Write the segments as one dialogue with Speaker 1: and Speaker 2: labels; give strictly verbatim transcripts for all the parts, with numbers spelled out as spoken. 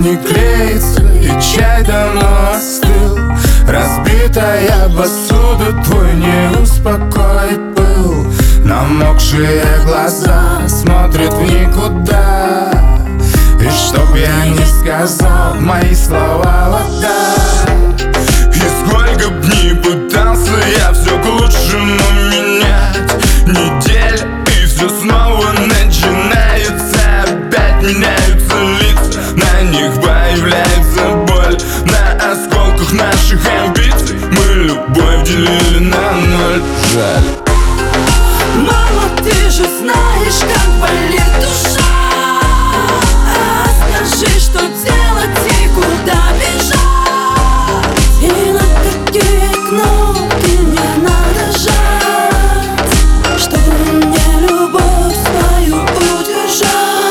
Speaker 1: не клеится, и чай давно остыл. Разбитая посуда, твой не успокоит пыл. Намокшие глаза смотрят в никуда. И чтоб я не сказал, мои слова вода. И сколько б ни пытался я все к лучшему менять. Неделя, и все снова начинается. Опять меняются лица, на них появляется боль. На осколках наших амбиций мы любовь делили на ноль. Жаль.
Speaker 2: Мама, ты же знаешь, как болит душа. А скажи, что делать и куда бежать. И на какие кнопки мне надо жать, чтобы мне любовь свою удержать.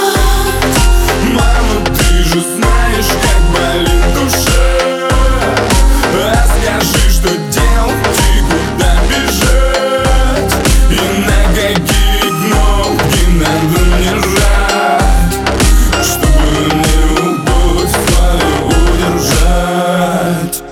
Speaker 1: Мама, ты же знаешь, как болит душа. А скажи, что делать и куда бежать. И на какие кнопки надо мне жать, чтобы мне любовь свою удержать.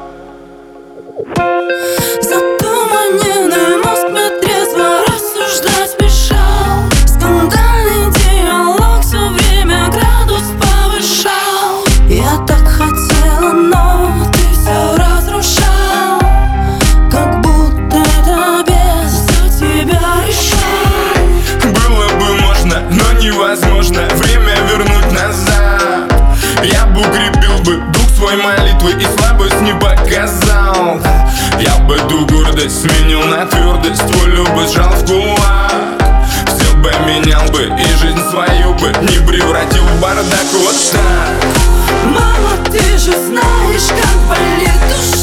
Speaker 2: Затуманенный мозг мне трезво рассуждать мешал. Скандальный диалог все время градус повышал. Я так хотела, но ты все разрушал. Как будто это без за тебя решал.
Speaker 1: Было бы можно, но невозможно время вернуть назад. Я бы укрепил бы дух свой молитвой и слабость не показал. Я бы ту гордость сменил на твердость, твой любовь сжал в кулак. Все бы менял бы и жизнь свою бы не превратил в бардак вот так.
Speaker 2: Мама, ты же знаешь, как болит душа.